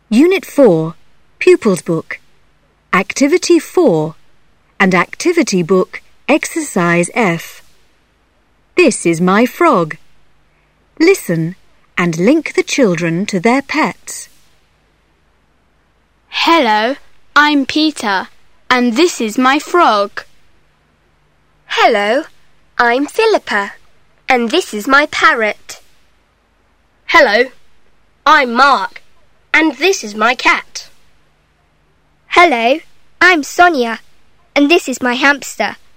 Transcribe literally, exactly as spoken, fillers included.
Unit four, Pupils Book, Activity four, and Activity Book, Exercise F. This is my frog. Listen and link the children to their pets. Hello, I'm Peter, and this is my frog. Hello, I'm Philippa, and this is my parrot. Hello, I'm Mark, and this is my cat. Hello, I'm Sonia, and this is my hamster.